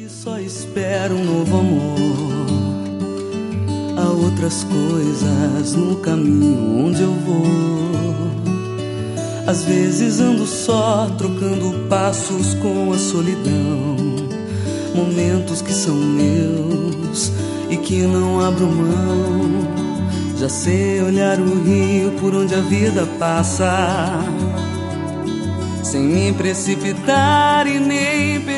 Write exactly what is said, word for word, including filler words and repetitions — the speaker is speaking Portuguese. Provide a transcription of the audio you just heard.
que só espero um novo amor. Há outras coisas no caminho onde eu vou. Às vezes ando só, trocando passos com a solidão. Momentos que são meus e que não abro mão. Já sei olhar o rio por onde a vida passa, sem me precipitar e nem perder